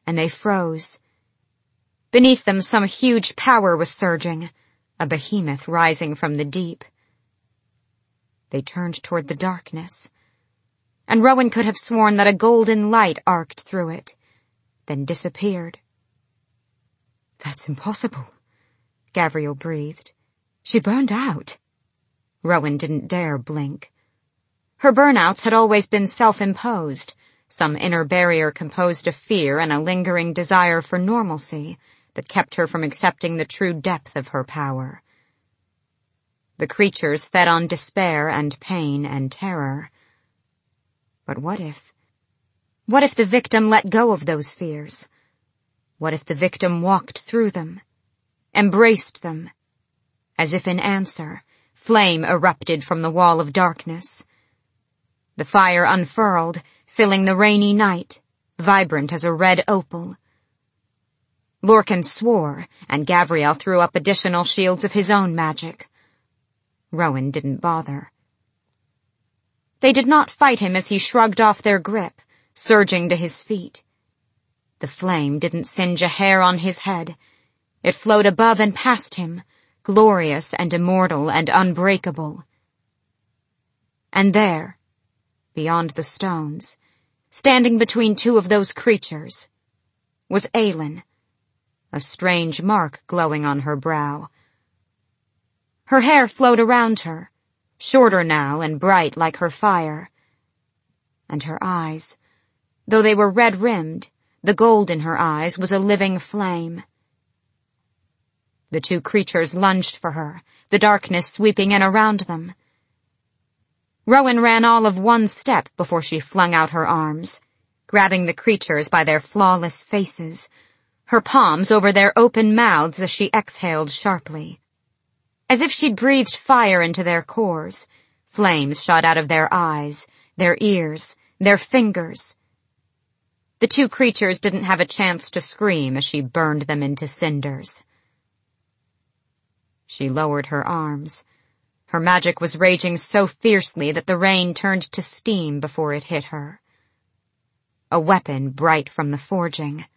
and they froze. Beneath them some huge power was surging, a behemoth rising from the deep. They turned toward the darkness, and Rowan could have sworn that a golden light arced through it, then disappeared. "That's impossible," Gavriel breathed. "She burned out." Rowan didn't dare blink. Her burnouts had always been self-imposed, some inner barrier composed of fear and a lingering desire for normalcy that kept her from accepting the true depth of her power. The creatures fed on despair and pain and terror. But what if the victim let go of those fears? What if the victim walked through them, embraced them? As if in answer, flame erupted from the wall of darkness. The fire unfurled, filling the rainy night, vibrant as a red opal. Lorcan swore, and Gavriel threw up additional shields of his own magic. Rowan didn't bother. They did not fight him as he shrugged off their grip, surging to his feet. The flame didn't singe a hair on his head. It flowed above and past him, glorious and immortal and unbreakable. And there, beyond the stones, standing between two of those creatures, was Aylin, a strange mark glowing on her brow. Her hair flowed around her, shorter now and bright like her fire. And her eyes, though they were red-rimmed, the gold in her eyes was a living flame. The two creatures lunged for her, the darkness sweeping in around them. Rowan ran all of one step before she flung out her arms, grabbing the creatures by their flawless faces, her palms over their open mouths as she exhaled sharply. As if she'd breathed fire into their cores, flames shot out of their eyes, their ears, their fingers. The two creatures didn't have a chance to scream as she burned them into cinders. She lowered her arms. Her magic was raging so fiercely that the rain turned to steam before it hit her. A weapon bright from the forging.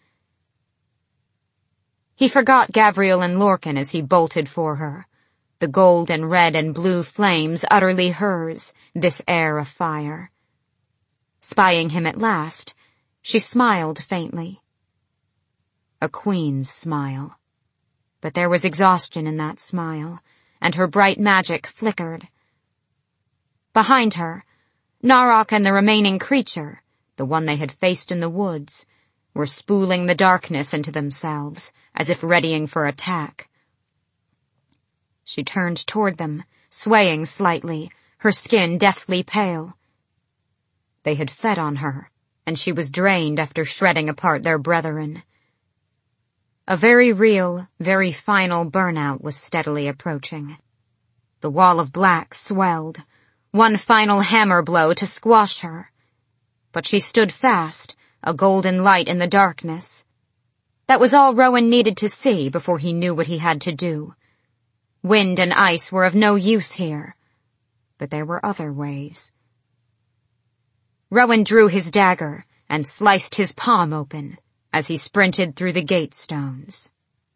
He forgot Gavriel and Lorcan as he bolted for her, the gold and red and blue flames utterly hers, this air of fire. Spying him at last, she smiled faintly. A queen's smile. But there was exhaustion in that smile, and her bright magic flickered. Behind her, Narok and the remaining creature, the one they had faced in the woods, were spooling the darkness into themselves, as if readying for attack. She turned toward them, swaying slightly, her skin deathly pale. They had fed on her, and she was drained after shredding apart their brethren. A very real, very final burnout was steadily approaching. The wall of black swelled, one final hammer blow to squash her. But she stood fast, a golden light in the darkness. That was all Rowan needed to see before he knew what he had to do. Wind and ice were of no use here, but there were other ways. Rowan drew his dagger and sliced his palm open as he sprinted through the gate stones.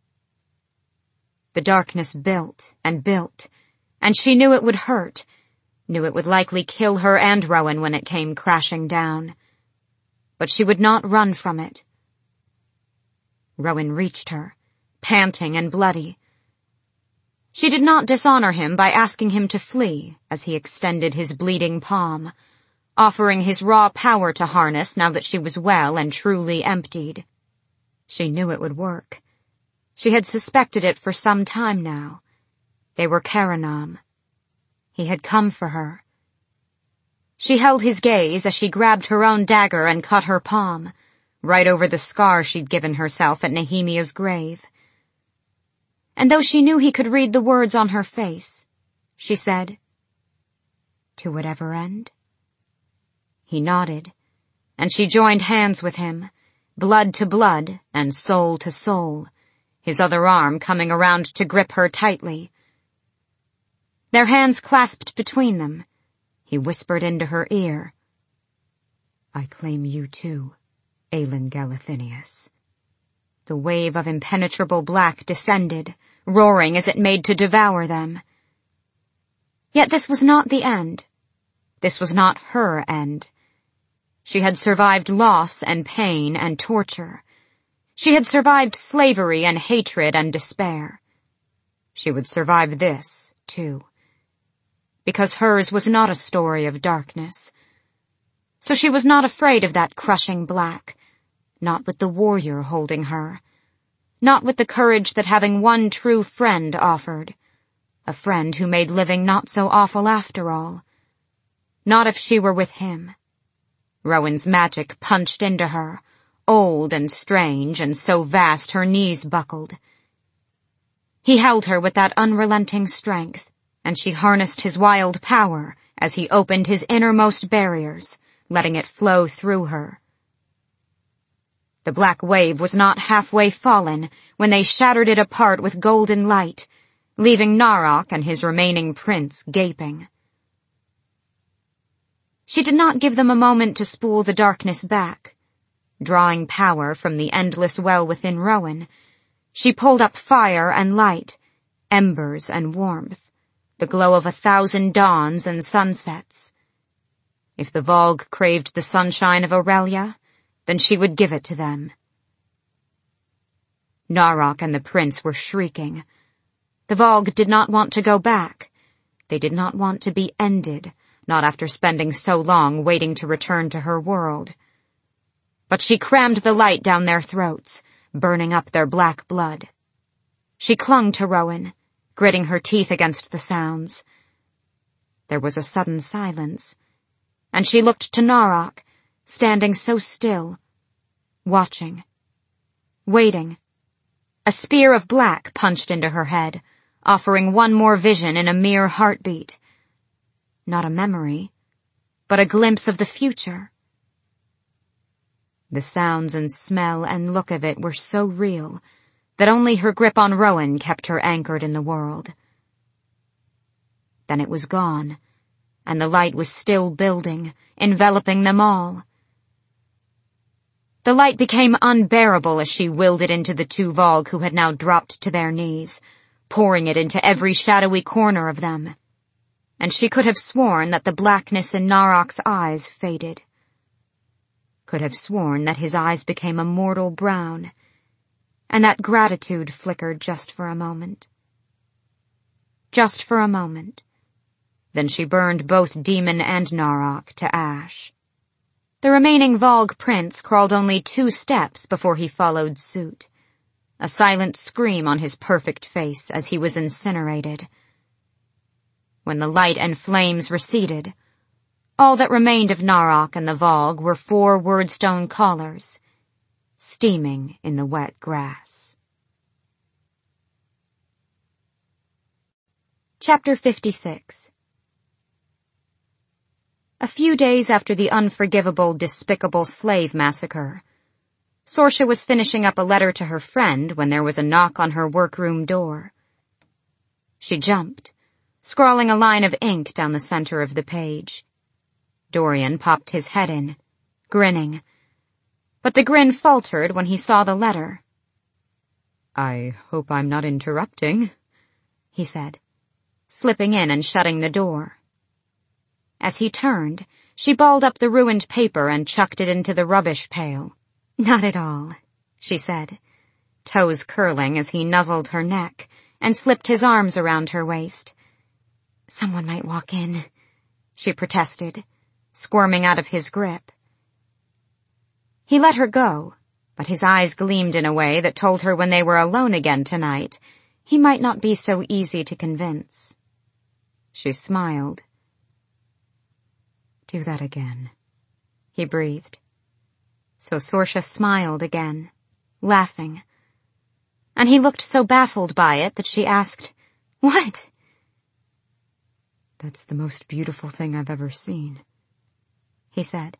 The darkness built, and she knew it would hurt, knew it would likely kill her and Rowan when it came crashing down. But she would not run from it. Rowan reached her, panting and bloody. She did not dishonor him by asking him to flee as he extended his bleeding palm, offering his raw power to harness now that she was well and truly emptied. She knew it would work. She had suspected it for some time now. They were Karanam. He had come for her. She held his gaze as she grabbed her own dagger and cut her palm, right over the scar she'd given herself at Nehemia's grave. And though she knew he could read the words on her face, she said, "To whatever end?" He nodded, and she joined hands with him, blood to blood and soul to soul, his other arm coming around to grip her tightly. Their hands clasped between them. He whispered into her ear, "I claim you too, Aelin Galathinius." The wave of impenetrable black descended, roaring as it made to devour them. Yet this was not the end. This was not her end. She had survived loss and pain and torture. She had survived slavery and hatred and despair. She would survive this, too. Because hers was not a story of darkness. So she was not afraid of that crushing black, not with the warrior holding her, not with the courage that having one true friend offered, a friend who made living not so awful after all. Not if she were with him. Rowan's magic punched into her, old and strange and so vast her knees buckled. He held her with that unrelenting strength, and she harnessed his wild power as he opened his innermost barriers, letting it flow through her. The black wave was not halfway fallen when they shattered it apart with golden light, leaving Narok and his remaining prince gaping. She did not give them a moment to spool the darkness back. Drawing power from the endless well within Rowan, she pulled up fire and light, embers and warmth, the glow of 1,000 dawns and sunsets. If the Volg craved the sunshine of Aurelia, then she would give it to them. Narok and the prince were shrieking. The Volg did not want to go back. They did not want to be ended, not after spending so long waiting to return to her world. But she crammed the light down their throats, burning up their black blood. She clung to Rowan, gritting her teeth against the sounds. There was a sudden silence, and she looked to Narok, standing so still, watching, waiting. A spear of black punched into her head, offering one more vision in a mere heartbeat. Not a memory, but a glimpse of the future. The sounds and smell and look of it were so real that only her grip on Rowan kept her anchored in the world. Then it was gone, and the light was still building, enveloping them all. The light became unbearable as she willed it into the two Volg who had now dropped to their knees, pouring it into every shadowy corner of them. And she could have sworn that the blackness in Narok's eyes faded. Could have sworn that his eyes became a mortal brown, and that gratitude flickered just for a moment. Just for a moment. Then she burned both Demon and Narok to ash. The remaining Volg prince crawled only 2 steps before he followed suit, a silent scream on his perfect face as he was incinerated. When the light and flames receded, all that remained of Narok and the Volg were 4 Wyrdstone collars, steaming in the wet grass. Chapter 56. A few days after the unforgivable, despicable slave massacre, Sorsha was finishing up a letter to her friend when there was a knock on her workroom door. She jumped, scrawling a line of ink down the center of the page. Dorian popped his head in, grinning, but the grin faltered when he saw the letter. "I hope I'm not interrupting," he said, slipping in and shutting the door. As he turned, she balled up the ruined paper and chucked it into the rubbish pail. "Not at all," she said, toes curling as he nuzzled her neck and slipped his arms around her waist. "Someone might walk in," she protested, squirming out of his grip. He let her go, but his eyes gleamed in a way that told her when they were alone again tonight, he might not be so easy to convince. She smiled. "Do that again," he breathed. So Sorsha smiled again, laughing. And he looked so baffled by it that she asked, "What?" "That's the most beautiful thing I've ever seen," he said.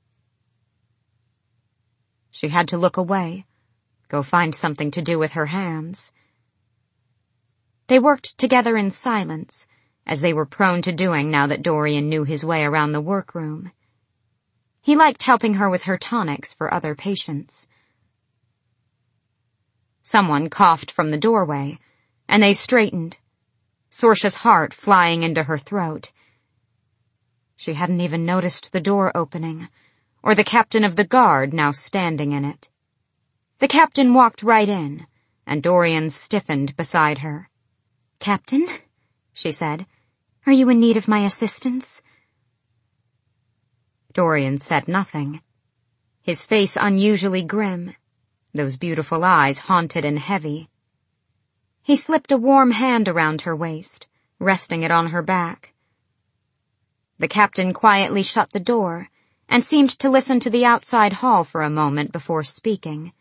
She had to look away, go find something to do with her hands. They worked together in silence, as they were prone to doing now that Dorian knew his way around the workroom. He liked helping her with her tonics for other patients. Someone coughed from the doorway, and they straightened, Sorsha's heart flying into her throat. She hadn't even noticed the door opening, or the captain of the guard now standing in it. The captain walked right in, and Dorian stiffened beside her. "Captain," she said, "are you in need of my assistance?" Dorian said nothing, his face unusually grim, those beautiful eyes haunted and heavy. He slipped a warm hand around her waist, resting it on her back. The captain quietly shut the door and seemed to listen to the outside hall for a moment before speaking.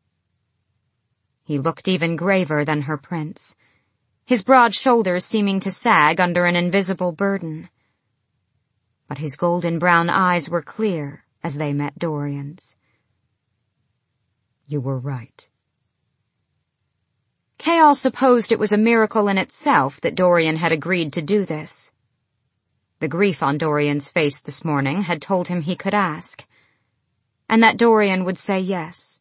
He looked even graver than her prince, his broad shoulders seeming to sag under an invisible burden. But his golden brown eyes were clear as they met Dorian's. "You were right." Chaol supposed it was a miracle in itself that Dorian had agreed to do this. The grief on Dorian's face this morning had told him he could ask, and that Dorian would say yes.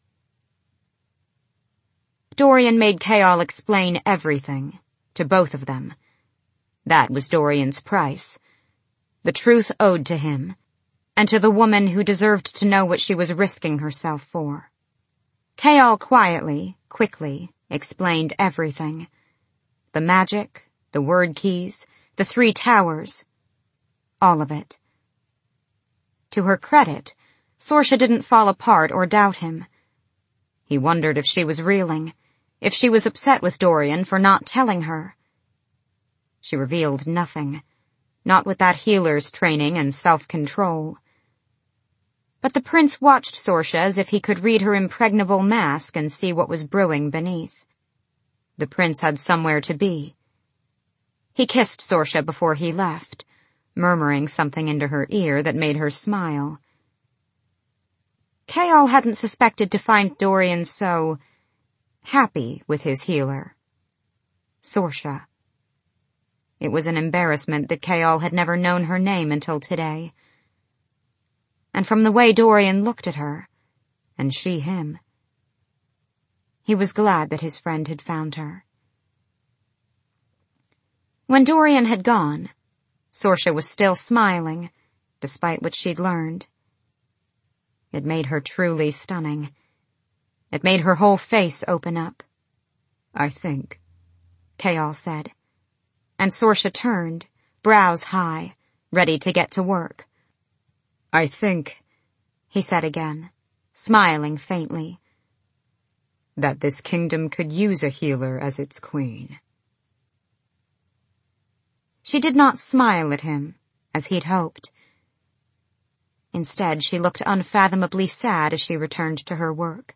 Dorian made Chaol explain everything, to both of them. That was Dorian's price. The truth owed to him, and to the woman who deserved to know what she was risking herself for. Chaol quietly, quickly, explained everything. The magic, the word keys, the 3 towers. All of it. To her credit, Sorsha didn't fall apart or doubt him. He wondered if she was reeling, if she was upset with Dorian for not telling her. She revealed nothing, not with that healer's training and self-control. But the prince watched Sorsha as if he could read her impregnable mask and see what was brewing beneath. The prince had somewhere to be. He kissed Sorsha before he left, murmuring something into her ear that made her smile. Chaol hadn't suspected to find Dorian so happy with his healer. Sorsha. It was an embarrassment that Chaol had never known her name until today. And from the way Dorian looked at her, and she him, he was glad that his friend had found her. When Dorian had gone, Sorsha was still smiling, despite what she'd learned. It made her truly stunning. It made her whole face open up. "I think," Chaol said. And Sorsha turned, brows high, ready to get to work. "I think," he said again, smiling faintly, "that this kingdom could use a healer as its queen." She did not smile at him, as he'd hoped. Instead, she looked unfathomably sad as she returned to her work.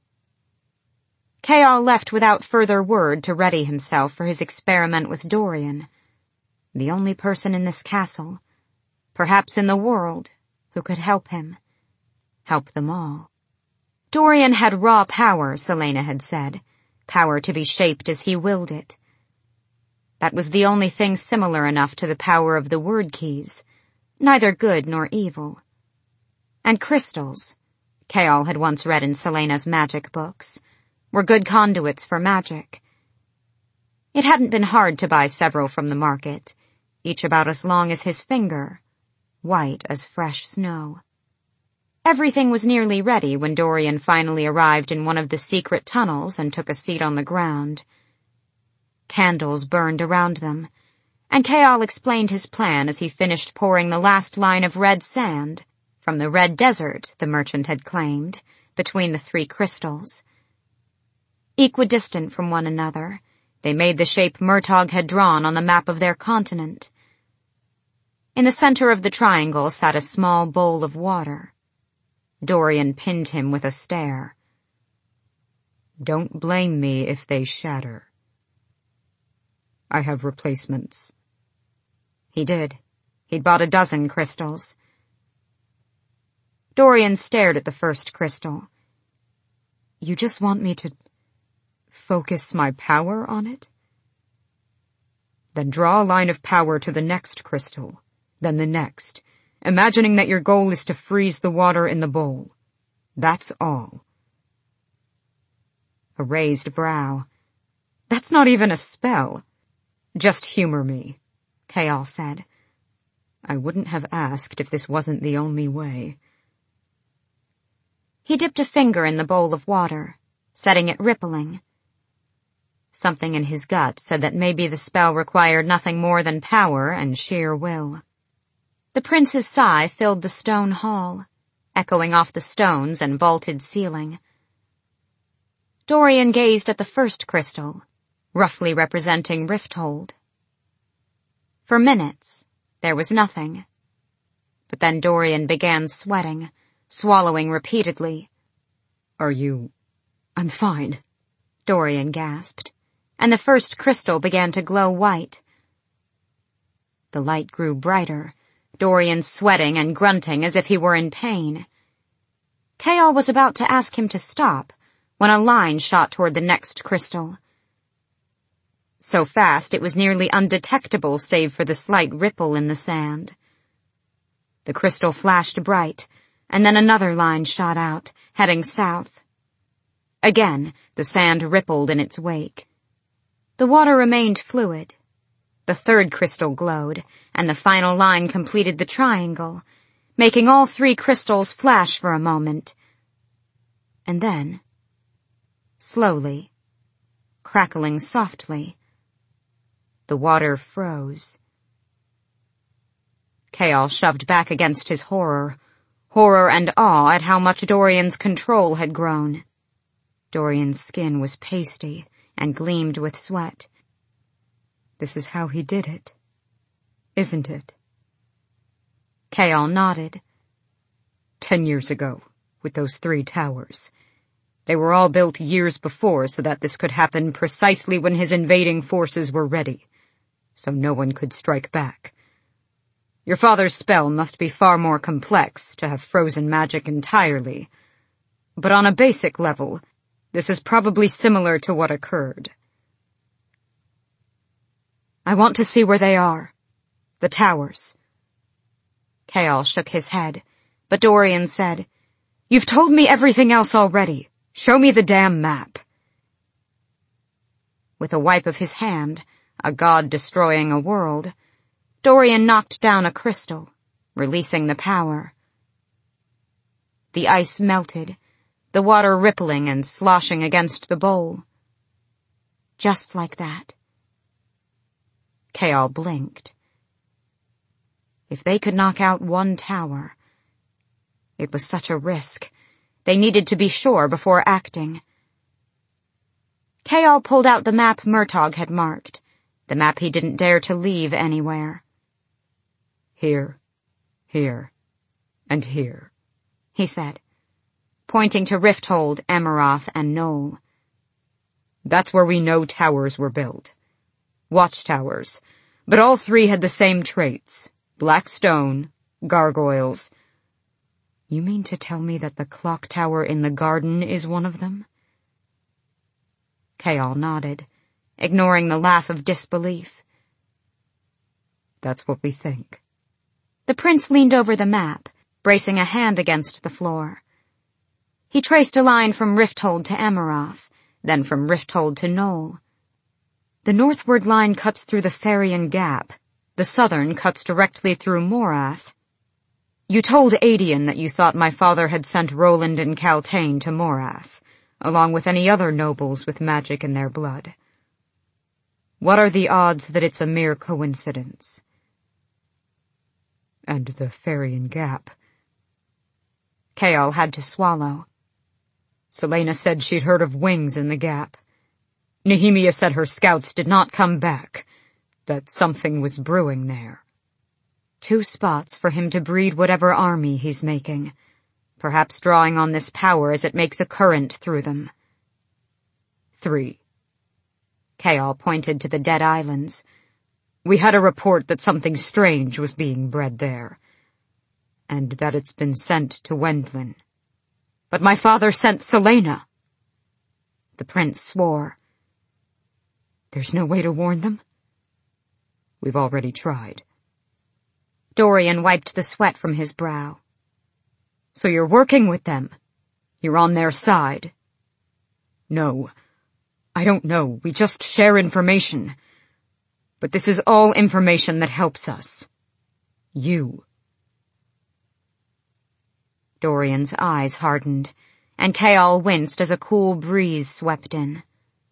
Chaol left without further word to ready himself for his experiment with Dorian, the only person in this castle, perhaps in the world, who could help him. Help them all. Dorian had raw power, Celaena had said, power to be shaped as he willed it. That was the only thing similar enough to the power of the word keys, neither good nor evil. And crystals, Chaol had once read in Celaena's magic books, were good conduits for magic. It hadn't been hard to buy several from the market, each about as long as his finger, white as fresh snow. Everything was nearly ready when Dorian finally arrived in one of the secret tunnels and took a seat on the ground. Candles burned around them, and Chaol explained his plan as he finished pouring the last line of red sand from the red desert the merchant had claimed between the 3 crystals. Equidistant from one another, they made the shape Murtagh had drawn on the map of their continent. In the center of the triangle sat a small bowl of water. Dorian pinned him with a stare. "Don't blame me if they shatter. I have replacements." He did. He'd bought 12 crystals. Dorian stared at the first crystal. "You just want me to focus my power on it? Then draw a line of power to the next crystal, then the next, imagining that your goal is to freeze the water in the bowl. That's all." A raised brow. That's not even a spell. Just humor me, Chaol said. I wouldn't have asked if this wasn't the only way. He dipped a finger in the bowl of water, setting it rippling. Something in his gut said that maybe the spell required nothing more than power and sheer will. The prince's sigh filled the stone hall, echoing off the stones and vaulted ceiling. Dorian gazed at the first crystal, roughly representing Rifthold. For minutes, there was nothing. But then Dorian began sweating, swallowing repeatedly. I'm fine, Dorian gasped, and the first crystal began to glow white. The light grew brighter, Dorian sweating and grunting as if he were in pain. Chaol was about to ask him to stop when a line shot toward the next crystal. So fast it was nearly undetectable save for the slight ripple in the sand. The crystal flashed bright, and then another line shot out, heading south. Again, the sand rippled in its wake. The water remained fluid. The third crystal glowed, and the final line completed the triangle, making all three crystals flash for a moment. And then, slowly, crackling softly, the water froze. Chaol shoved back against his horror and awe at how much Dorian's control had grown. Dorian's skin was pasty and gleamed with sweat. This is how he did it, isn't it? Chaol nodded. 10 years ago, with those 3 towers. They were all built years before so that this could happen precisely when his invading forces were ready, so no one could strike back. Your father's spell must be far more complex to have frozen magic entirely, but on a basic level, this is probably similar to what occurred. I want to see where they are. The towers. Chaol shook his head, but Dorian said, You've told me everything else already. Show me the damn map. With a wipe of his hand, a god destroying a world, Dorian knocked down a crystal, releasing the power. The ice melted, the water rippling and sloshing against the bowl. Just like that. Chaol blinked. If they could knock out one tower, it was such a risk. They needed to be sure before acting. Chaol pulled out the map Murtagh had marked, the map he didn't dare to leave anywhere. Here, here, and here, he said, pointing to Rifthold, Amaroth, and Knoll. That's where we know towers were built. Watchtowers, but all 3 had the same traits. Black stone, gargoyles. You mean to tell me that the clock tower in the garden is one of them? Chaol nodded, ignoring the laugh of disbelief. That's what we think. The prince leaned over the map, bracing a hand against the floor. He traced a line from Rifthold to Amaroth, then from Rifthold to Knoll. The northward line cuts through the Ferian Gap. The southern cuts directly through Morath. You told Aedion that you thought my father had sent Roland and Kaltain to Morath, along with any other nobles with magic in their blood. What are the odds that it's a mere coincidence? And the Ferian Gap. Chaol had to swallow. Selena said she'd heard of wings in the gap. Nehemia said her scouts did not come back, that something was brewing there. 2 spots for him to breed whatever army he's making, perhaps drawing on this power as it makes a current through them. 3. Chaol pointed to the dead islands. We had a report that something strange was being bred there, and that it's been sent to Wendlin. But my father sent Selena. The prince swore. There's no way to warn them? We've already tried. Dorian wiped the sweat from his brow. So you're working with them? You're on their side? No, I don't know, we just share information. But this is all information that helps us. You. Dorian's eyes hardened, and Chaol winced as a cool breeze swept in.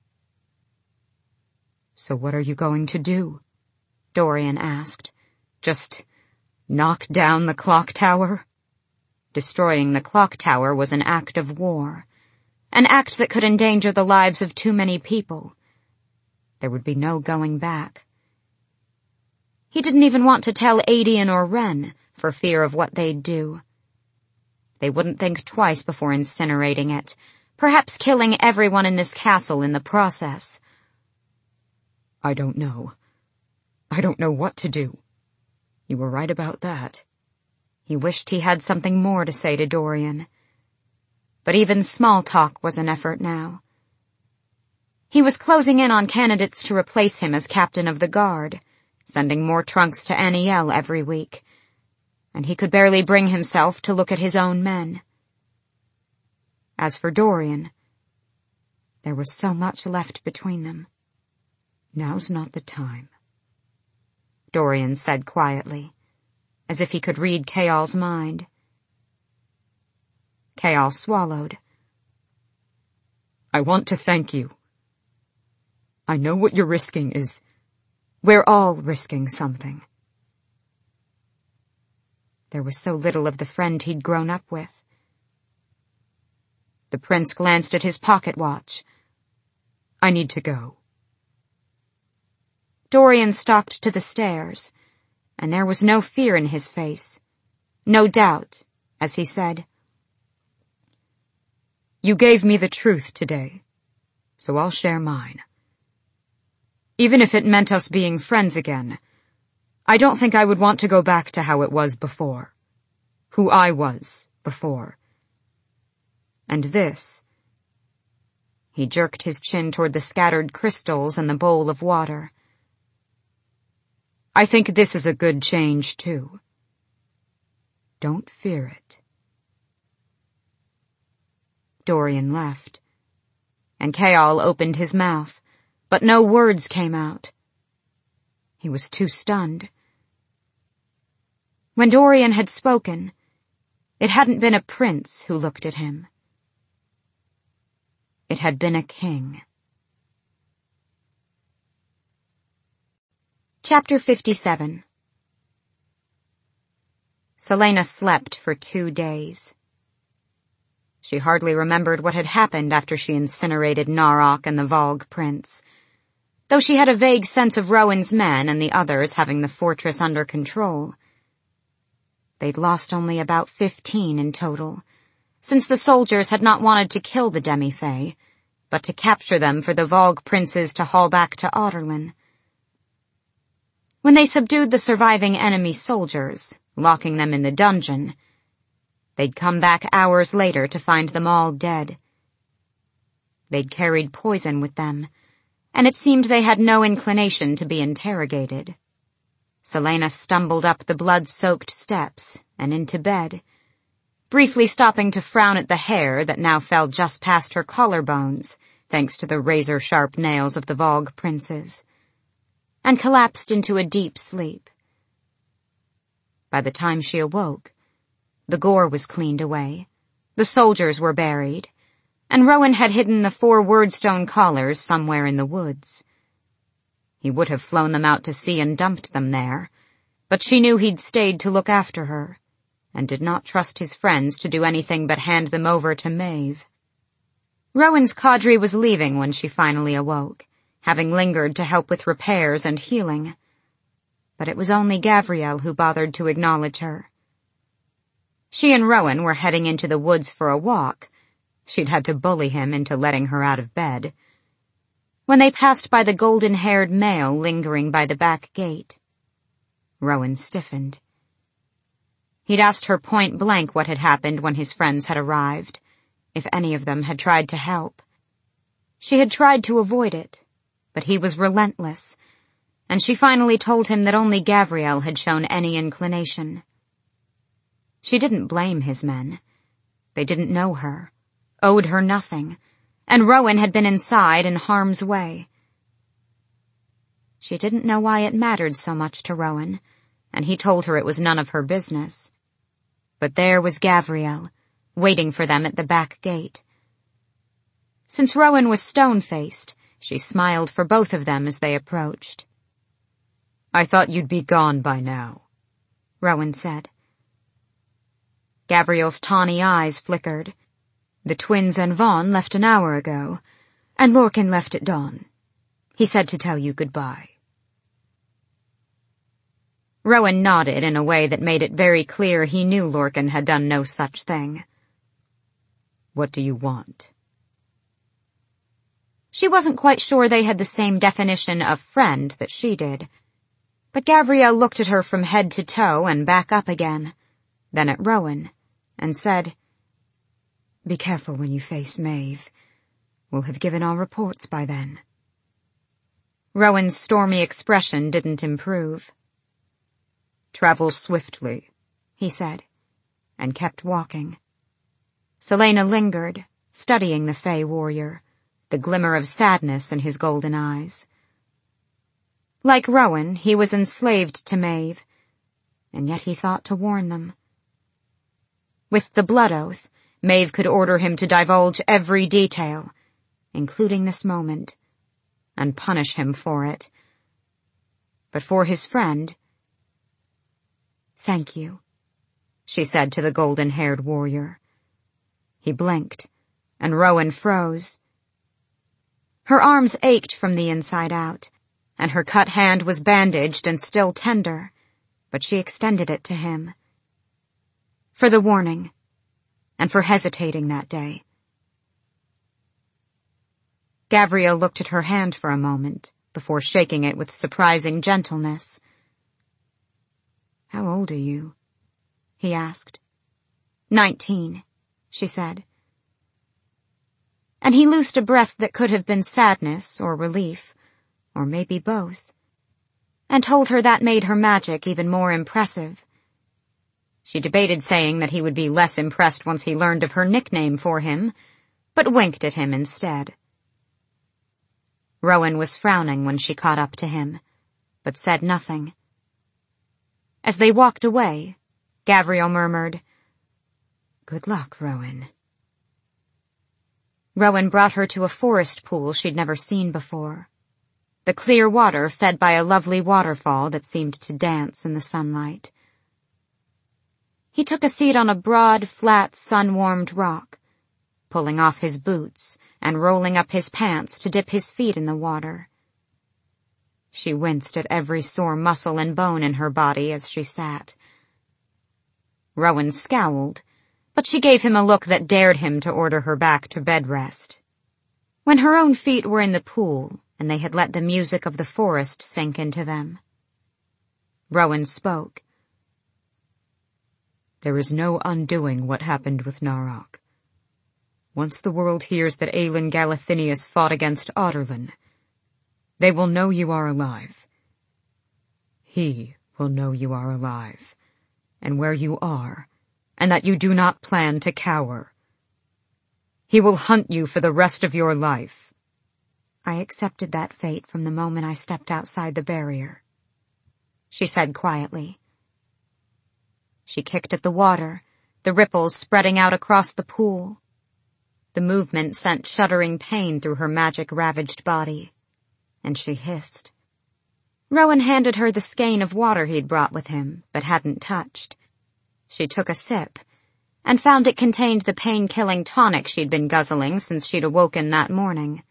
So what are you going to do? Dorian asked. Just knock down the clock tower? Destroying the clock tower was an act of war, an act that could endanger the lives of too many people. There would be no going back. He didn't even want to tell Adian or Ren for fear of what they'd do. They wouldn't think twice before incinerating it, perhaps killing everyone in this castle in the process. I don't know. I don't know what to do. You were right about that. He wished he had something more to say to Dorian. But even small talk was an effort now. He was closing in on candidates to replace him as captain of the guard, sending more trunks to Aniel every week, and he could barely bring himself to look at his own men. As for Dorian, there was so much left between them. Now's not the time, Dorian said quietly, as if he could read Chaol's mind. Chaol swallowed. I want to thank you. I know what you're risking is... We're all risking something. There was so little of the friend he'd grown up with. The prince glanced at his pocket watch. I need to go. Dorian stalked to the stairs, and there was no fear in his face, no doubt, as he said, You gave me the truth today, so I'll share mine. Even if it meant us being friends again, I don't think I would want to go back to how it was before, who I was before. And this... He jerked his chin toward the scattered crystals and the bowl of water. I think this is a good change, too. Don't fear it. Dorian left, and Chaol opened his mouth, but no words came out. He was too stunned. When Dorian had spoken, it hadn't been a prince who looked at him. It had been a king. Chapter 57. Celaena slept for 2 days. She hardly remembered what had happened after she incinerated Narok and the Valg prince, though she had a vague sense of Rowan's men and the others having the fortress under control. They'd lost only about 15 in total, since the soldiers had not wanted to kill the Demi-Fae, but to capture them for the Valg princes to haul back to Adarlan. When they subdued the surviving enemy soldiers, locking them in the dungeon, they'd come back hours later to find them all dead. They'd carried poison with them, and it seemed they had no inclination to be interrogated. Celaena stumbled up the blood-soaked steps and into bed, briefly stopping to frown at the hair that now fell just past her collarbones, thanks to the razor-sharp nails of the Valg princes, and collapsed into a deep sleep. By the time she awoke, the gore was cleaned away, the soldiers were buried, and Rowan had hidden the 4 Wyrdstone collars somewhere in the woods. He would have flown them out to sea and dumped them there, but she knew he'd stayed to look after her, and did not trust his friends to do anything but hand them over to Maeve. Rowan's cadre was leaving when she finally awoke, having lingered to help with repairs and healing. But it was only Gavriel who bothered to acknowledge her. She and Rowan were heading into the woods for a walk. She'd had to bully him into letting her out of bed. When they passed by the golden-haired male lingering by the back gate, Rowan stiffened. He'd asked her point blank what had happened when his friends had arrived, if any of them had tried to help. She had tried to avoid it, but he was relentless, and she finally told him that only Gavriel had shown any inclination. She didn't blame his men. They didn't know her, owed her nothing, and Rowan had been inside in harm's way. She didn't know why it mattered so much to Rowan, and he told her it was none of her business. But there was Gavriel, waiting for them at the back gate. Since Rowan was stone-faced, she smiled for both of them as they approached. "I thought you'd be gone by now," Rowan said. Gavriel's tawny eyes flickered. "The twins and Vaughn left an hour ago, and Lorcan left at dawn. He said to tell you goodbye." Rowan nodded in a way that made it very clear he knew Lorcan had done no such thing. "What do you want?" She wasn't quite sure they had the same definition of friend that she did, but Gavriel looked at her from head to toe and back up again, then at Rowan, and said, "Be careful when you face Maeve. We'll have given our reports by then." Rowan's stormy expression didn't improve. "Travel swiftly," he said, and kept walking. Selena lingered, studying the Fey warrior, the glimmer of sadness in his golden eyes. Like Rowan, he was enslaved to Maeve, and yet he thought to warn them. With the blood oath, Maeve could order him to divulge every detail, including this moment, and punish him for it. But for his friend, "Thank you," she said to the golden-haired warrior. He blinked, and Rowan froze. Her arms ached from the inside out, and her cut hand was bandaged and still tender, but she extended it to him. For the warning, and for hesitating that day. Gavriel looked at her hand for a moment, before shaking it with surprising gentleness. "How old are you?" he asked. 19, she said. And he loosed a breath that could have been sadness or relief, or maybe both, and told her that made her magic even more impressive. She debated saying that he would be less impressed once he learned of her nickname for him, but winked at him instead. Rowan was frowning when she caught up to him, but said nothing. As they walked away, Gavriel murmured, "Good luck, Rowan." Rowan brought her to a forest pool she'd never seen before. The clear water fed by a lovely waterfall that seemed to dance in the sunlight. He took a seat on a broad, flat, sun-warmed rock, pulling off his boots and rolling up his pants to dip his feet in the water. She winced at every sore muscle and bone in her body as she sat. Rowan scowled, but she gave him a look that dared him to order her back to bed rest. When her own feet were in the pool, and they had let the music of the forest sink into them, Rowan spoke. "There is no undoing what happened with Narok. Once the world hears that Aelin Galathinius fought against Adarlan, they will know you are alive. He will know you are alive, and where you are, and that you do not plan to cower. He will hunt you for the rest of your life." "I accepted that fate from the moment I stepped outside the barrier," she said quietly. She kicked at the water, the ripples spreading out across the pool. The movement sent shuddering pain through her magic-ravaged body, and she hissed. Rowan handed her the skein of water he'd brought with him, but hadn't touched. She took a sip, and found it contained the pain-killing tonic she'd been guzzling since she'd awoken that morning.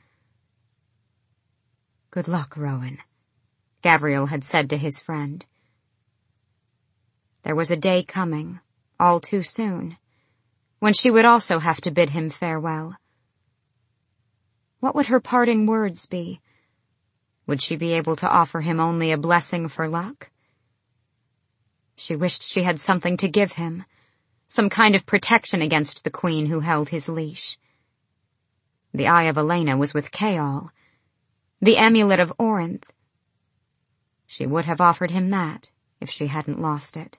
"Good luck, Rowan," Gavriel had said to his friend. There was a day coming, all too soon, when she would also have to bid him farewell. What would her parting words be? Would she be able to offer him only a blessing for luck? She wished she had something to give him, some kind of protection against the queen who held his leash. The Eye of Elena was with Chaol, the amulet of Orinth. She would have offered him that if she hadn't lost it.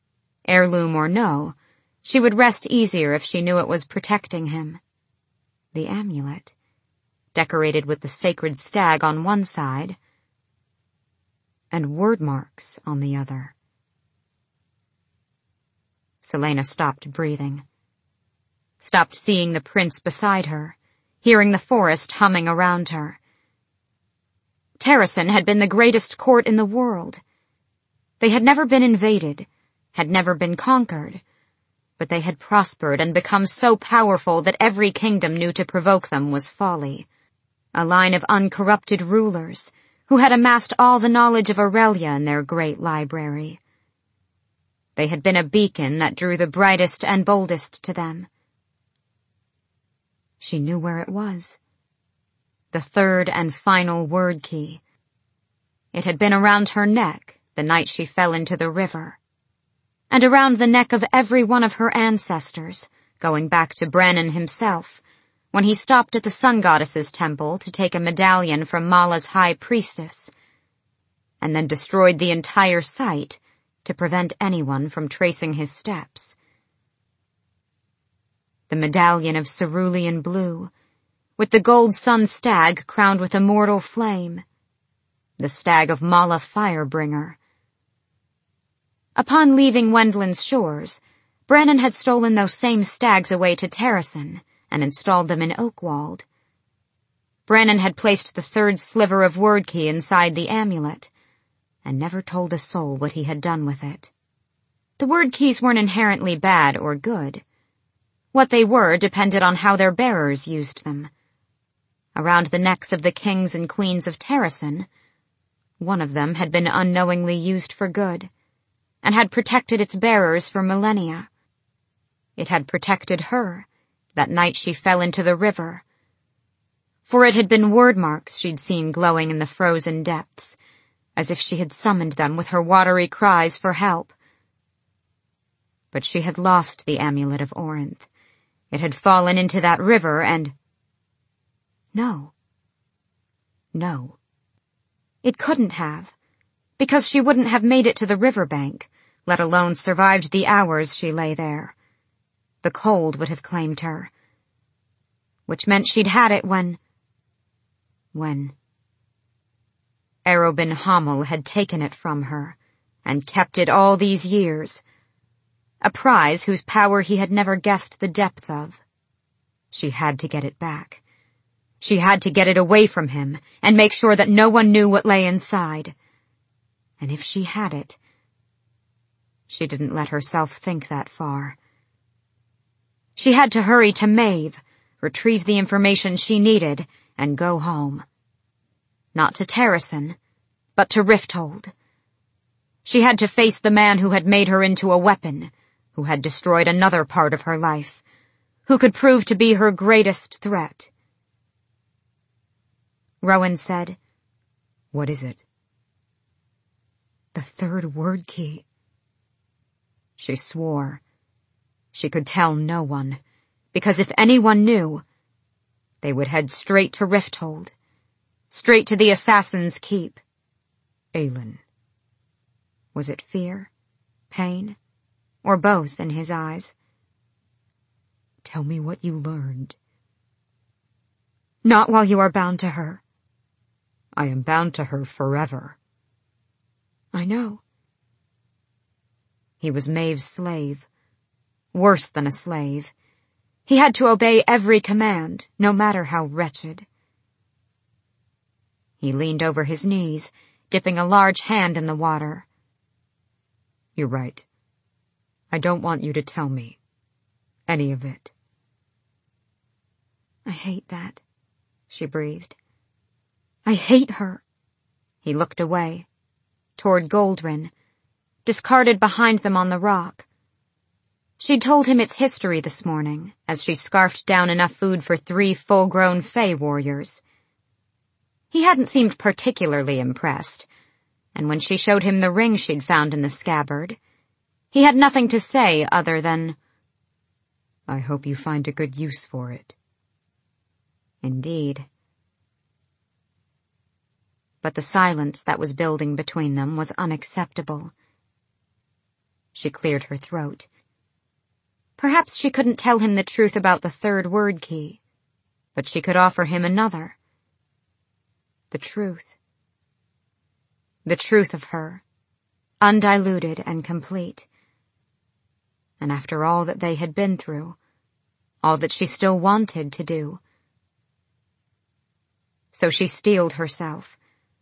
Heirloom or no, she would rest easier if she knew it was protecting him. the amulet, decorated with the sacred stag on one side and word marks on the other. Celaena stopped breathing, stopped seeing the prince beside her, hearing the forest humming around her. Terrasen had been the greatest court in the world. They had never been invaded, had never been conquered, but they had prospered and become so powerful that every kingdom knew to provoke them was folly. A line of uncorrupted rulers who had amassed all the knowledge of Aurelia in their great library. They had been a beacon that drew the brightest and boldest to them. She knew where it was. The third and final word key. It had been around her neck the night she fell into the river, and around the neck of every one of her ancestors, going back to Brannon himself, when he stopped at the Sun Goddess's temple to take a medallion from Mala's high priestess, and then destroyed the entire site to prevent anyone from tracing his steps. The medallion of cerulean blue, with the gold sun stag crowned with immortal flame, the stag of Mala Firebringer. Upon leaving Wendland's shores, Brannon had stolen those same stags away to Terrasen and installed them in Oakwald. Brannon had placed the third sliver of word key inside the amulet, and never told a soul what he had done with it. The word keys weren't inherently bad or good. What they were depended on how their bearers used them. Around the necks of the kings and queens of Terrasen, one of them had been unknowingly used for good, and had protected its bearers for millennia. It had protected her that night she fell into the river, for it had been word marks she'd seen glowing in the frozen depths, as if she had summoned them with her watery cries for help. But she had lost the amulet of Orinth. It had fallen into that river and... No. It couldn't have, because she wouldn't have made it to the riverbank, let alone survived the hours she lay there. The cold would have claimed her, which meant she'd had it when Arobin Hamel had taken it from her and kept it all these years, a prize whose power he had never guessed the depth of. She had to get it back. She had to get it away from him and make sure that no one knew what lay inside. And if she had it, she didn't let herself think that far. She had to hurry to Maeve, retrieve the information she needed, and go home. Not to Terrasen, but to Rifthold. She had to face the man who had made her into a weapon, who had destroyed another part of her life, who could prove to be her greatest threat. Rowan said, "What is it?" "The third word key." She swore. She could tell no one, because if anyone knew, they would head straight to Rifthold, straight to the Assassin's Keep. Aelin. Was it fear, pain, or both in his eyes? Tell me what you learned. Not while you are bound to her. I am bound to her forever. I know. He was Maeve's slave. Worse than a slave. He had to obey every command, no matter how wretched. He leaned over his knees, dipping a large hand in the water. You're right. I don't want you to tell me any of it. I hate that, she breathed. I hate her. He looked away, toward Goldrin, discarded behind them on the rock. She'd told him its history this morning, as she scarfed down enough food for 3 full-grown Fae warriors. He hadn't seemed particularly impressed, and when she showed him the ring she'd found in the scabbard, he had nothing to say other than, I hope you find a good use for it. Indeed. But the silence that was building between them was unacceptable. She cleared her throat. Perhaps she couldn't tell him the truth about the third word key, but she could offer him another. The truth. The truth of her, undiluted and complete. And after all that they had been through, all that she still wanted to do. So she steeled herself.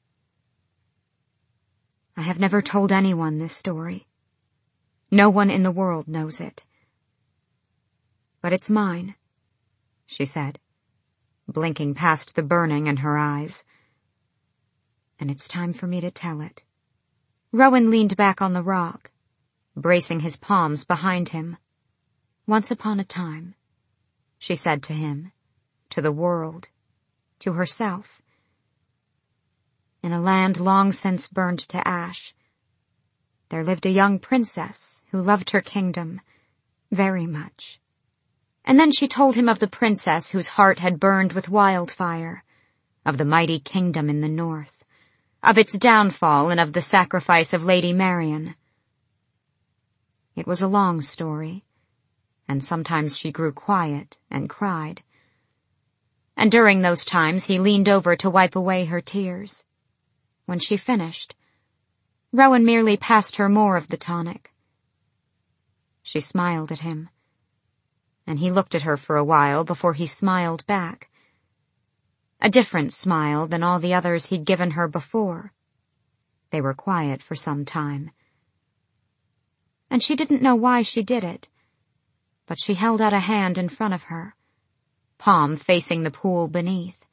I have never told anyone this story. No one in the world knows it. But it's mine, she said, blinking past the burning in her eyes. And it's time for me to tell it. Rowan leaned back on the rock, bracing his palms behind him. Once upon a time, she said to him, to the world, to herself. In a land long since burned to ash, there lived a young princess who loved her kingdom very much. And then she told him of the princess whose heart had burned with wildfire, of the mighty kingdom in the north, of its downfall and of the sacrifice of Lady Marian. It was a long story, and sometimes she grew quiet and cried. And during those times he leaned over to wipe away her tears. When she finished, Rowan merely passed her more of the tonic. She smiled at him, and he looked at her for a while before he smiled back. A different smile than all the others he'd given her before. They were quiet for some time. And she didn't know why she did it, but she held out a hand in front of her, palm facing the pool beneath.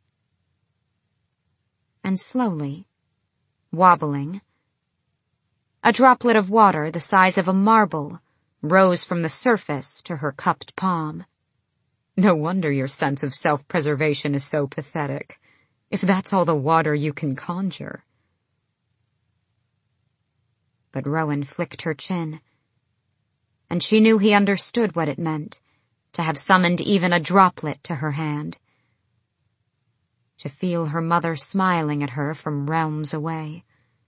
And slowly, wobbling, a droplet of water the size of a marble rose from the surface to her cupped palm. No wonder your sense of self-preservation is so pathetic, if that's all the water you can conjure. But Rowan flicked her chin, and she knew he understood what it meant to have summoned even a droplet to her hand. To feel her mother smiling at her from realms away.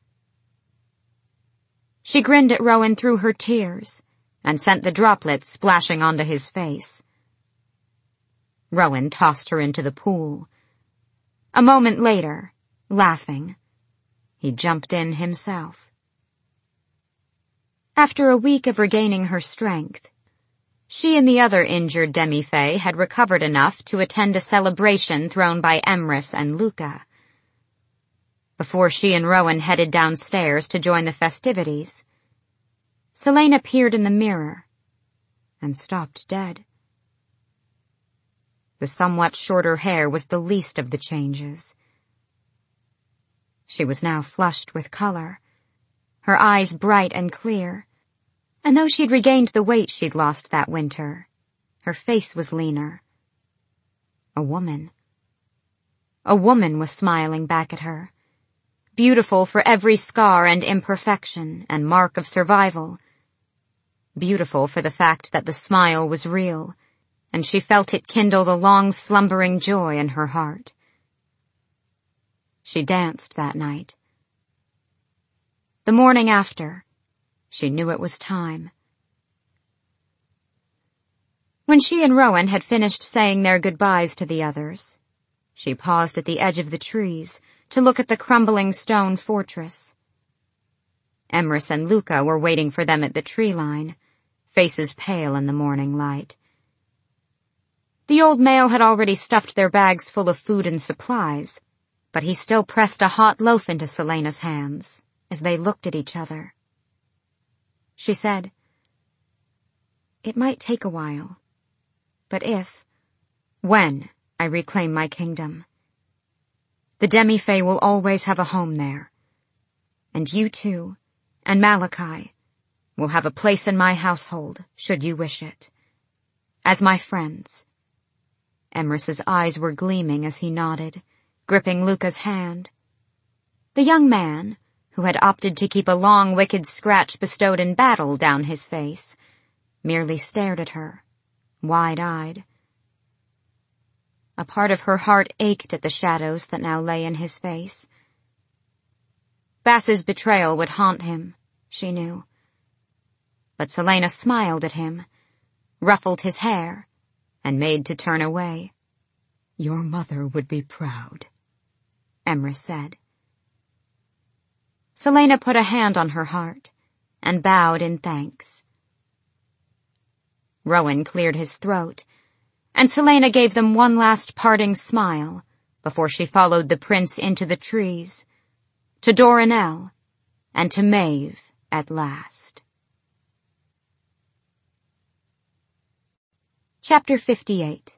She grinned at Rowan through her tears and sent the droplets splashing onto his face. Rowan tossed her into the pool. A moment later, laughing, he jumped in himself. After a week of regaining her strength, she and the other injured demi-fae had recovered enough to attend a celebration thrown by Emrys and Luca. Before she and Rowan headed downstairs to join the festivities, Celaena peered in the mirror and stopped dead. The somewhat shorter hair was the least of the changes. She was now flushed with color, her eyes bright and clear, and though she'd regained the weight she'd lost that winter, her face was leaner. A woman. A woman was smiling back at her, beautiful for every scar and imperfection and mark of survival, beautiful for the fact that the smile was real, and she felt it kindle the long slumbering joy in her heart. She danced that night. The morning after, she knew it was time. When she and Rowan had finished saying their goodbyes to the others, she paused at the edge of the trees to look at the crumbling stone fortress. Emrys and Luca were waiting for them at the tree line, faces pale in the morning light. The old male had already stuffed their bags full of food and supplies, but he still pressed a hot loaf into Celaena's hands as they looked at each other. She said, "It might take a while, but when I reclaim my kingdom, the demi-fae will always have a home there, and you too, and Malachi, will have a place in my household, should you wish it, as my friends." Emrys's eyes were gleaming as he nodded, gripping Luca's hand. The young man, who had opted to keep a long wicked scratch bestowed in battle down his face, merely stared at her, wide-eyed. A part of her heart ached at the shadows that now lay in his face. Bass's betrayal would haunt him, she knew. But Celaena smiled at him, ruffled his hair, and made to turn away. Your mother would be proud, Emrys said. Celaena put a hand on her heart and bowed in thanks. Rowan cleared his throat, and Celaena gave them one last parting smile before she followed the prince into the trees, to Doranel, and to Maeve at last. Chapter 58.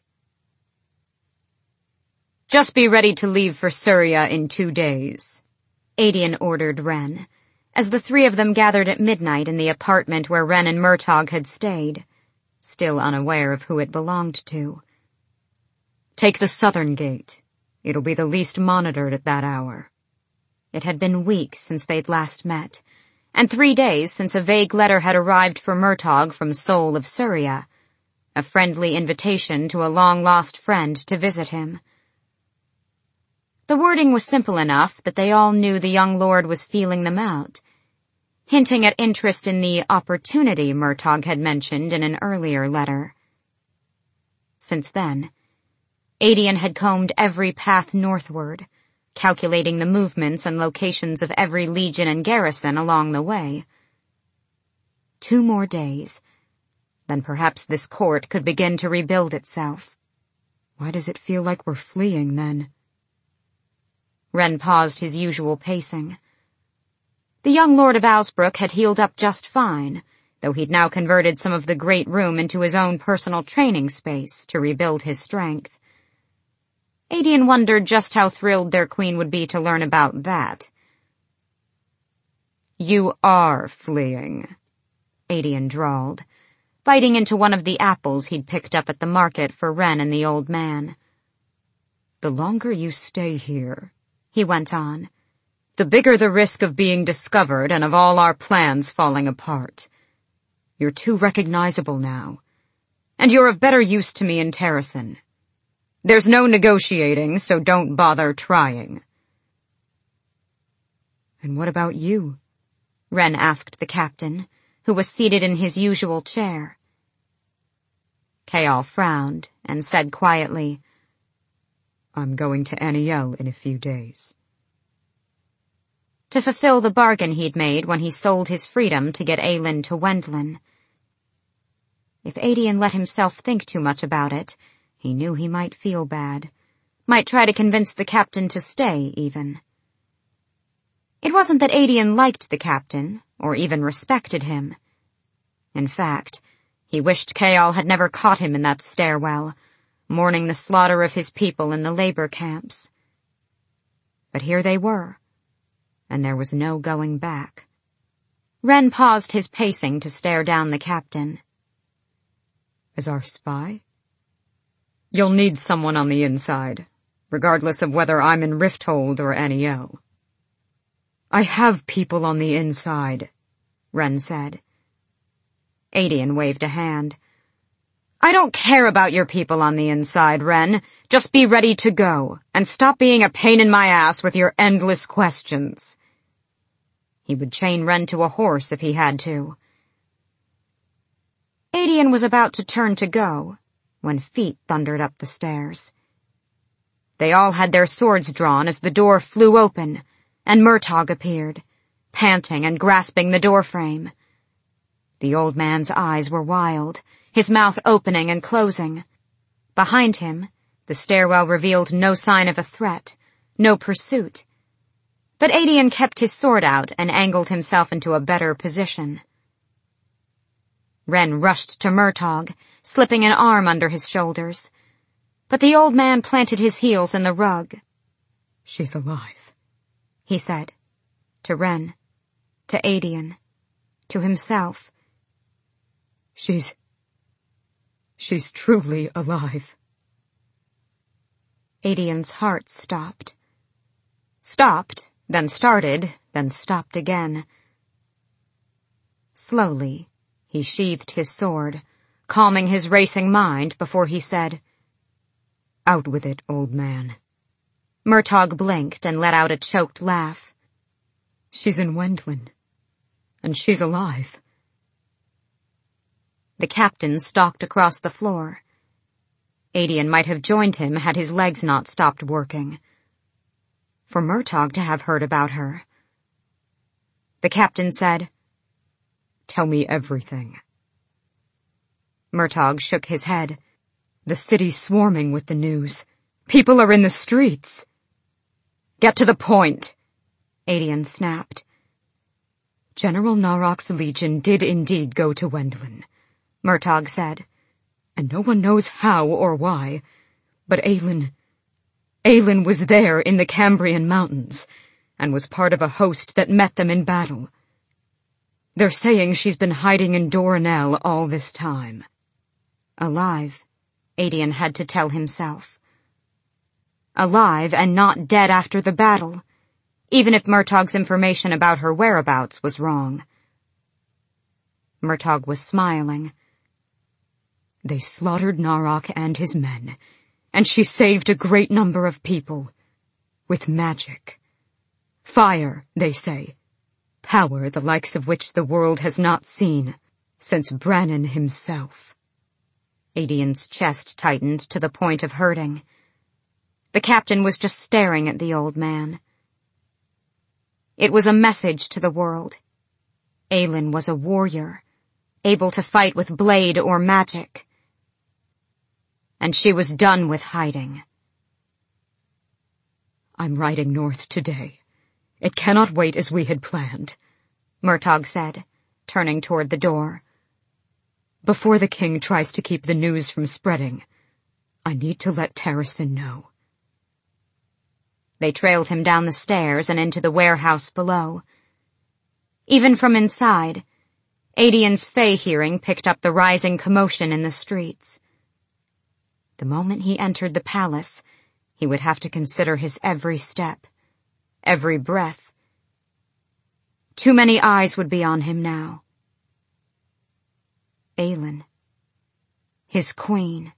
Just be ready to leave for Surya in 2 days, Aedion ordered Ren, as the three of them gathered at midnight in the apartment where Ren and Murtagh had stayed, still unaware of who it belonged to. Take the southern gate. It'll be the least monitored at that hour. It had been weeks since they'd last met, and 3 days since a vague letter had arrived for Murtagh from Sol of Surya, a friendly invitation to a long-lost friend to visit him. The wording was simple enough that they all knew the young lord was feeling them out, hinting at interest in the opportunity Murtagh had mentioned in an earlier letter. Since then, Aedion had combed every path northward, calculating the movements and locations of every legion and garrison along the way. 2 more days, then perhaps this court could begin to rebuild itself. Why does it feel like we're fleeing, then? Ren paused his usual pacing. The young Lord of Alsbrook had healed up just fine, though he'd now converted some of the great room into his own personal training space to rebuild his strength. Aedion wondered just how thrilled their queen would be to learn about that. You are fleeing, Aedion drawled, biting into one of the apples he'd picked up at the market for Ren and the old man. The longer you stay here, he went on, the bigger the risk of being discovered and of all our plans falling apart. You're too recognizable now, and you're of better use to me in Terrasen. There's no negotiating, so don't bother trying. And what about you? Ren asked the captain, who was seated in his usual chair. Chaol frowned and said quietly, I'm going to Aniel in a few days. To fulfill the bargain he'd made when he sold his freedom to get Aelin to Wendlin. If Aedion let himself think too much about it, he knew he might feel bad, might try to convince the captain to stay, even. It wasn't that Aedion liked the captain, or even respected him. In fact, he wished Chaol had never caught him in that stairwell, mourning the slaughter of his people in the labor camps. But here they were, and there was no going back. Ren paused his pacing to stare down the captain. As our spy? You'll need someone on the inside, regardless of whether I'm in Rifthold or Aniel. I have people on the inside, Ren said. Aedion waved a hand. I don't care about your people on the inside, Ren. Just be ready to go, and stop being a pain in my ass with your endless questions. He would chain Ren to a horse if he had to. Aedion was about to turn to go, when feet thundered up the stairs. They all had their swords drawn as the door flew open, and Murtagh appeared, panting and grasping the doorframe. The old man's eyes were wild, his mouth opening and closing. Behind him, the stairwell revealed no sign of a threat, no pursuit. But Aedion kept his sword out and angled himself into a better position. Ren rushed to Murtagh, slipping an arm under his shoulders. But the old man planted his heels in the rug. She's alive, he said, to Ren, to Aedion, to himself. She's truly alive. Aedion's heart stopped. Stopped, then started, then stopped again. Slowly, he sheathed his sword, calming his racing mind before he said, Out with it, old man. Murtagh blinked and let out a choked laugh. She's in Wendlin, and she's alive. The captain stalked across the floor. Adian might have joined him had his legs not stopped working. For Murtagh to have heard about her. The captain said, "Tell me everything." Murtagh shook his head. "The city's swarming with the news. People are in the streets." "Get to the point," Adian snapped. "General Narok's legion did indeed go to Wendlin," Murtagh said, "and no one knows how or why, but Aylin was there in the Cambrian mountains, and was part of a host that met them in battle. They're saying she's been hiding in Doranel all this time." Alive, Adian had to tell himself. Alive and not dead after the battle, even if Murtagh's information about her whereabouts was wrong. Murtagh was smiling. "They slaughtered Narok and his men, and she saved a great number of people. With magic. Fire, they say. Power the likes of which the world has not seen since Brannan himself." Adian's chest tightened to the point of hurting. The captain was just staring at the old man. It was a message to the world. Aylin was a warrior, able to fight with blade or magic. And she was done with hiding. "I'm riding north today. It cannot wait as we had planned," Murtagh said, turning toward the door. "Before the king tries to keep the news from spreading, I need to let Terrasen know." They trailed him down the stairs and into the warehouse below. Even from inside, Adian's Fey hearing picked up the rising commotion in the streets. The moment he entered the palace, he would have to consider his every step, every breath. Too many eyes would be on him now. Aylin. His queen.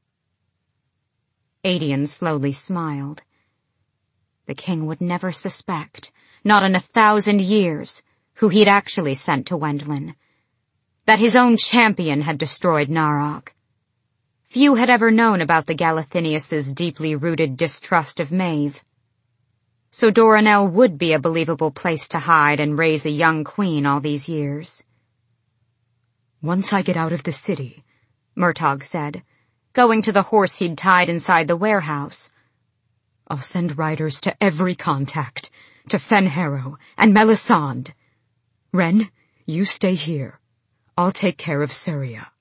Adian slowly smiled. The king would never suspect, not in 1,000 years, who he'd actually sent to Wendlin. That his own champion had destroyed Narok. Few had ever known about the Galathinius' deeply rooted distrust of Maeve. So Doranel would be a believable place to hide and raise a young queen all these years. "Once I get out of the city," Murtagh said, going to the horse he'd tied inside the warehouse, "I'll send riders to every contact, to Fenharrow and Melisande. Ren, you stay here. I'll take care of Surya."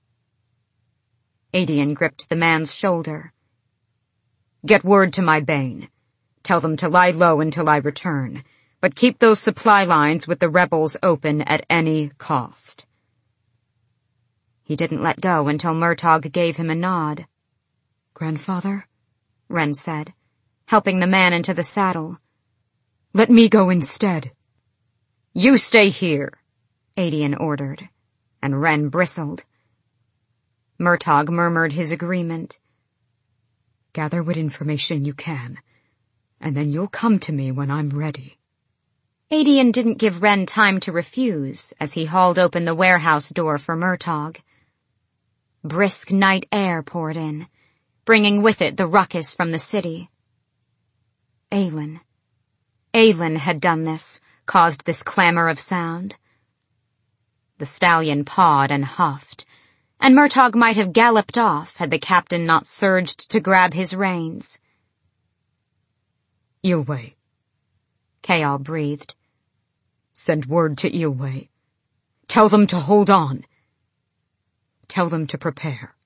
Adian gripped the man's shoulder. "Get word to my bane. Tell them to lie low until I return, but keep those supply lines with the rebels open at any cost." He didn't let go until Murtagh gave him a nod. "Grandfather," Ren said, helping the man into the saddle. "Let me go instead." "You stay here," Adian ordered, and Ren bristled. Murtagh murmured his agreement. "Gather what information you can, and then you'll come to me when I'm ready." Adian didn't give Ren time to refuse as he hauled open the warehouse door for Murtagh. Brisk night air poured in, bringing with it the ruckus from the city. Aylin had done this, caused this clamor of sound. The stallion pawed and huffed, and Murtagh might have galloped off had the captain not surged to grab his reins. "Eelway," Chaol breathed. "Send word to Eelway. Tell them to hold on. Tell them to prepare."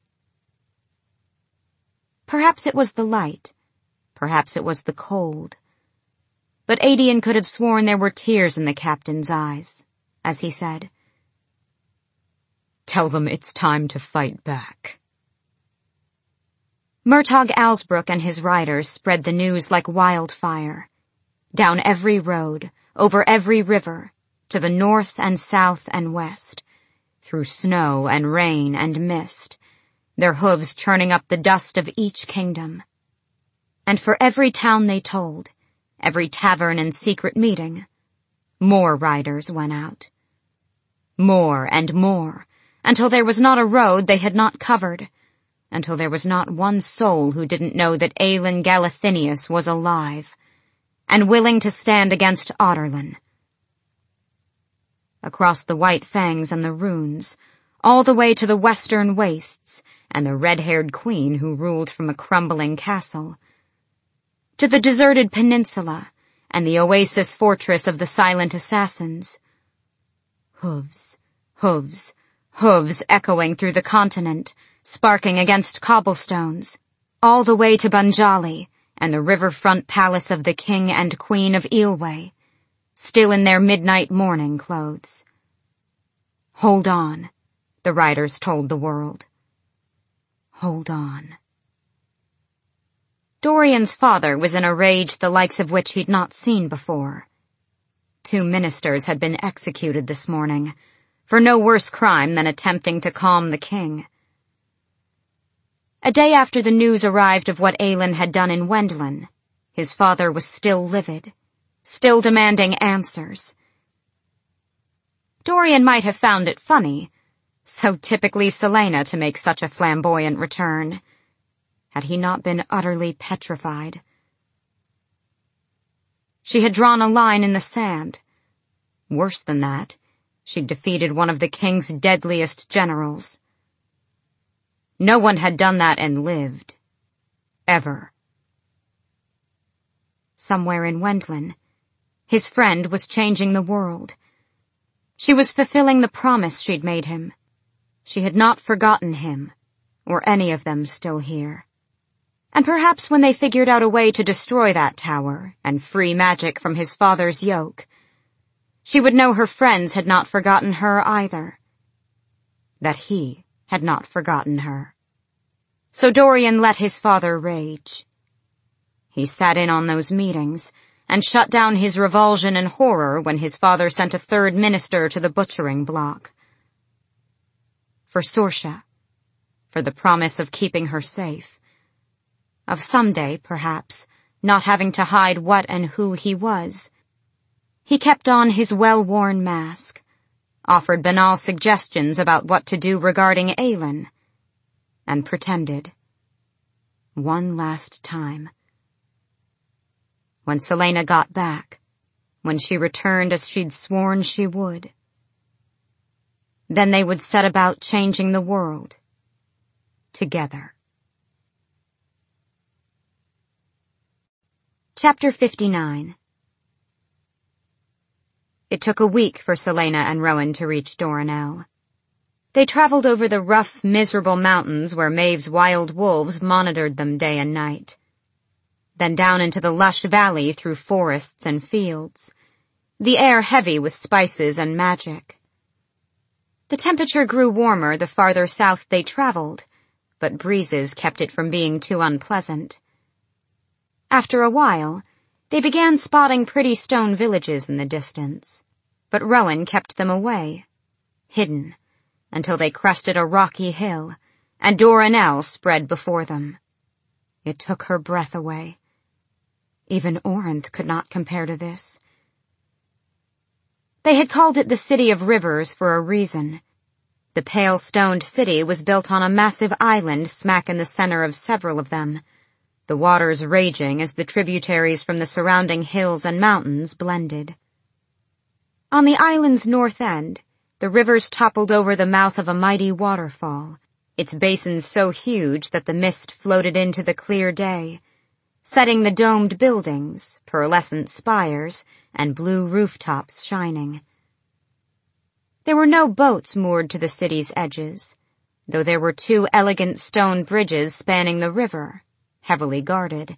Perhaps it was the light. Perhaps it was the cold. But Adian could have sworn there were tears in the captain's eyes, as he said, "Tell them it's time to fight back." Murtagh Alsbrook and his riders spread the news like wildfire. Down every road, over every river, to the north and south and west, through snow and rain and mist, their hooves churning up the dust of each kingdom. And for every town they told, every tavern and secret meeting, more riders went out. More and more, until there was not a road they had not covered, until there was not one soul who didn't know that Aelin Galathinius was alive, and willing to stand against Adarlan. Across the White Fangs and the Runes, all the way to the western wastes, and the red-haired queen who ruled from a crumbling castle, to the deserted peninsula, and the oasis fortress of the silent assassins. Hooves, hooves, hooves echoing through the continent, sparking against cobblestones, all the way to Banjali and the riverfront palace of the king and queen of Eelway, still in their midnight mourning clothes. Hold on, the riders told the world. Hold on. Dorian's father was in a rage the likes of which he'd not seen before. 2 ministers had been executed this morning, for no worse crime than attempting to calm the king. A day after the news arrived of what Aelin had done in Wendlin, his father was still livid, still demanding answers. Dorian might have found it funny, so typically Celaena to make such a flamboyant return, had he not been utterly petrified. She had drawn a line in the sand. Worse than that, she'd defeated one of the king's deadliest generals. No one had done that and lived. Ever. Somewhere in Wendlin, his friend was changing the world. She was fulfilling the promise she'd made him. She had not forgotten him, or any of them still here. And perhaps when they figured out a way to destroy that tower and free magic from his father's yoke, she would know her friends had not forgotten her either. That he had not forgotten her. So Dorian let his father rage. He sat in on those meetings and shut down his revulsion and horror when his father sent a 3rd minister to the butchering block. For Sorsha, for the promise of keeping her safe, of someday, perhaps, not having to hide what and who he was. He kept on his well-worn mask, offered banal suggestions about what to do regarding Aelin, and pretended. One last time. When Celaena got back, when she returned as she'd sworn she would. Then they would set about changing the world. Together. Chapter 59. It took a week for Celaena and Rowan to reach Doranel. They traveled over the rough, miserable mountains where Maeve's wild wolves monitored them day and night. Then down into the lush valley through forests and fields, the air heavy with spices and magic. The temperature grew warmer the farther south they traveled, but breezes kept it from being too unpleasant. After a while, they began spotting pretty stone villages in the distance, but Rowan kept them away, hidden, until they crested a rocky hill, and Doranel spread before them. It took her breath away. Even Orinth could not compare to this. They had called it the City of Rivers for a reason. The pale-stoned city was built on a massive island smack in the center of several of them, the waters raging as the tributaries from the surrounding hills and mountains blended. On the island's north end, the rivers toppled over the mouth of a mighty waterfall, its basin so huge that the mist floated into the clear day, setting the domed buildings, pearlescent spires, and blue rooftops shining. There were no boats moored to the city's edges, though there were 2 elegant stone bridges spanning the river, heavily guarded.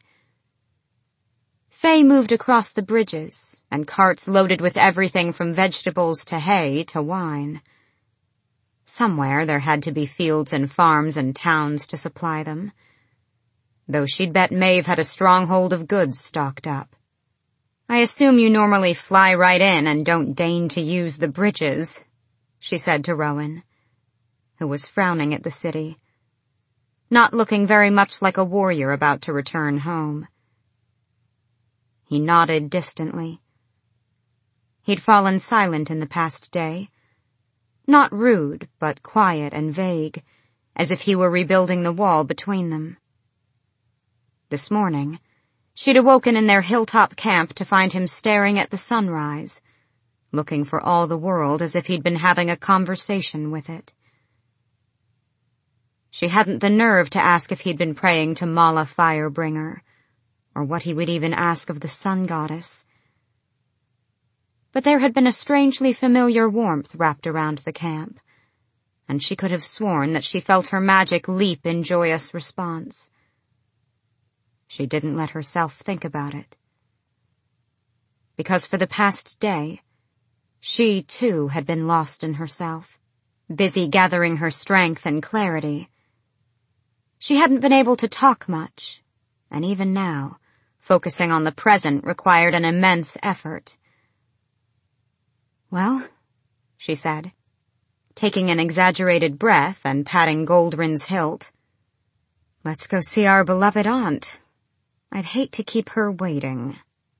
Faye moved across the bridges, and carts loaded with everything from vegetables to hay to wine. Somewhere there had to be fields and farms and towns to supply them, though she'd bet Maeve had a stronghold of goods stocked up. "I assume you normally fly right in and don't deign to use the bridges," she said to Rowan, who was frowning at the city, not looking very much like a warrior about to return home. He nodded distantly. He'd fallen silent in the past day. Not rude, but quiet and vague, as if he were rebuilding the wall between them. This morning, she'd awoken in their hilltop camp to find him staring at the sunrise, looking for all the world as if he'd been having a conversation with it. She hadn't the nerve to ask if he'd been praying to Mala Firebringer, or what he would even ask of the sun goddess. But there had been a strangely familiar warmth wrapped around the camp, and she could have sworn that she felt her magic leap in joyous response. She didn't let herself think about it. Because for the past day, she too had been lost in herself, busy gathering her strength and clarity. She hadn't been able to talk much, and even now, focusing on the present required an immense effort. "Well," she said, taking an exaggerated breath and patting Goldrin's hilt, "let's go see our beloved aunt. I'd hate to keep her waiting."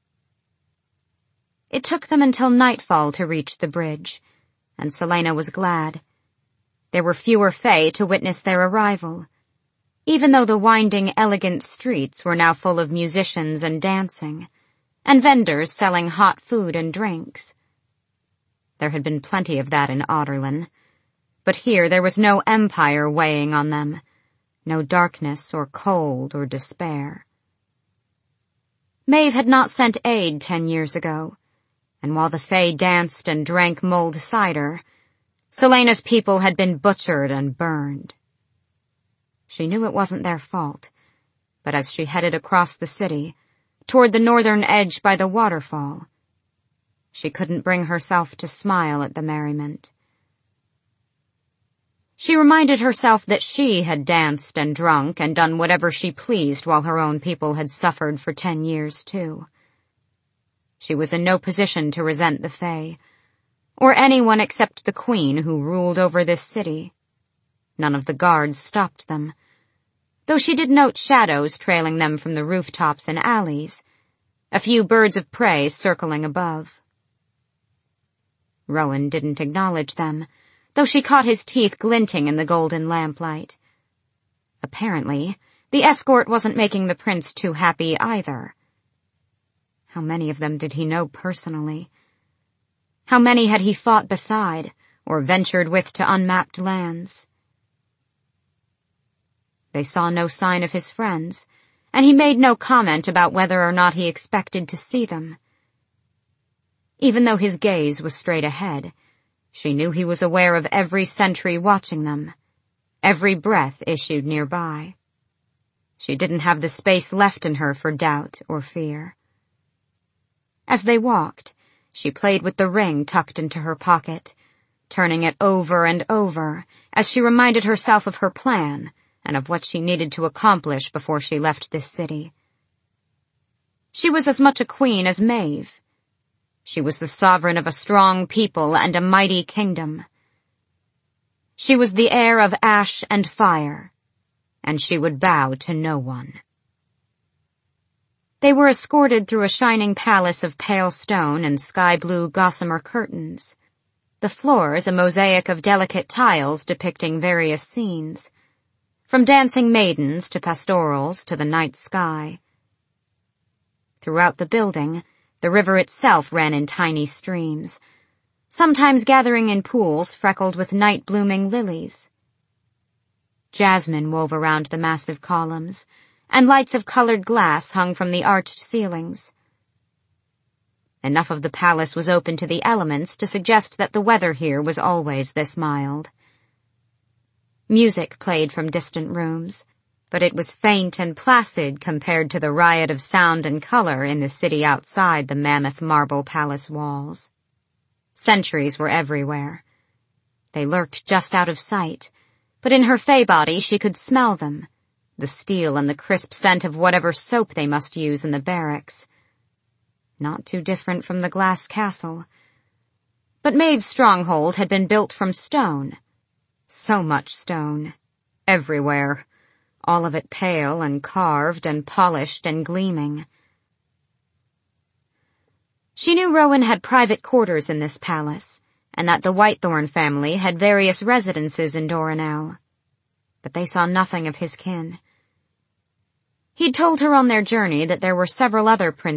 It took them until nightfall to reach the bridge, and Celaena was glad. There were fewer Fae to witness their arrival, even though the winding, elegant streets were now full of musicians and dancing, and vendors selling hot food and drinks. There had been plenty of that in Adarlan, but here there was no empire weighing on them, no darkness or cold or despair. Maeve had not sent aid 10 years ago, and while the Fae danced and drank mulled cider, Celaena's people had been butchered and burned. She knew it wasn't their fault, but as she headed across the city, toward the northern edge by the waterfall, she couldn't bring herself to smile at the merriment. She reminded herself that she had danced and drunk and done whatever she pleased while her own people had suffered for 10 years too. She was in no position to resent the Fae, or anyone except the Queen who ruled over this city. None of the guards stopped them, though she did note shadows trailing them from the rooftops and alleys, a few birds of prey circling above. Rowan didn't acknowledge them, though she caught his teeth glinting in the golden lamplight. Apparently, the escort wasn't making the prince too happy either. How many of them did he know personally? How many had he fought beside, or ventured with to unmapped lands? They saw no sign of his friends, and he made no comment about whether or not he expected to see them. Even though his gaze was straight ahead, she knew he was aware of every sentry watching them, every breath issued nearby. She didn't have the space left in her for doubt or fear. As they walked, she played with the ring tucked into her pocket, turning it over and over as she reminded herself of her plan and of what she needed to accomplish before she left this city. She was as much a queen as Maeve. She was the sovereign of a strong people and a mighty kingdom. She was the heir of ash and fire, and she would bow to no one. They were escorted through a shining palace of pale stone and sky-blue gossamer curtains. The floors a mosaic of delicate tiles depicting various scenes, from dancing maidens to pastorals to the night sky. Throughout the building, the river itself ran in tiny streams, sometimes gathering in pools freckled with night-blooming lilies. Jasmine wove around the massive columns, and lights of colored glass hung from the arched ceilings. Enough of the palace was open to the elements to suggest that the weather here was always this mild. Music played from distant rooms, but it was faint and placid compared to the riot of sound and color in the city outside the mammoth marble palace walls. Sentries were everywhere. They lurked just out of sight, but in her Fae body she could smell them, the steel and the crisp scent of whatever soap they must use in the barracks. Not too different from the glass castle. But Maeve's stronghold had been built from stone. So much stone. Everywhere. All of it pale and carved and polished and gleaming. She knew Rowan had private quarters in this palace, and that the Whitethorn family had various residences in Doranel. but they saw nothing of his kin. He'd told her on their journey that there were several other princes